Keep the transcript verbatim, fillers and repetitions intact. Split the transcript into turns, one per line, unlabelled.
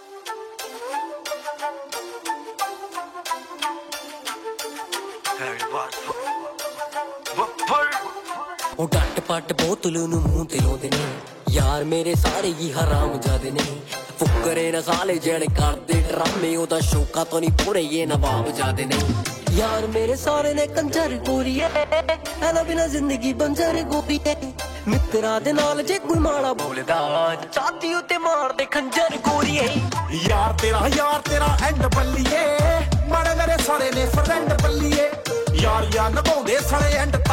ਉਹ ਡੱਟ ਪੱਟ ਬੋਤਲ ਨੂੰ ਮੂੰਹ ਤੇ ਲਾਉਂਦੇ ਨੇ ਯਾਰ ਮੇਰੇ ਸਾਰੇ ਹੀ ਹਰਾਮ ਜਾਦੇ ਨੇ ਫੁਕਰੇ ਨਾ ਸਾਲੇ ਜਿਹੜੇ ਕਰਦੇ ਡਰਾਮੇ ਉਹਦਾ ਸ਼ੌਕਾਂ ਤੋਂ ਨਹੀਂ ਪੂਰੇ ਇਹ ਨਵਾਬ ਜਾਦੇ ਨੇ ਯਾਰ ਮੇਰੇ ਸਾਰੇ ਨੇ ਕੰਜਰ ਗੋਰੀਏ ਇਹਨਾਂ ਬਿਨਾ ਜ਼ਿੰਦਗੀ ਬੰਜਰ ਗੋਰੀਏ ਮਿੱਤਰਾਂ ਦੇ ਨਾਲ ਜੇ ਕੋਈ ਮਾੜਾ ਬੋਲਦਾ ਛਾਤੀ ਉੱਤੇ ਮਾਰਦੇ ਖੰਜਰ ਗੋਰੀਏ
ਯਾਰ ਤੇਰਾ ਯਾਰ ਤੇਰਾ ਐਂਡ ਬੱਲੀਏ ਮਾੜੇ ਮੇਰੇ ਸਾਰੇ ਨੇ ਫਰੈਂਡ ਬੱਲੀਏ ਯਾਰ ਯਾਰ ਨਭਾਉਂਦੇ ਸਾਲੇ ਐਂਡ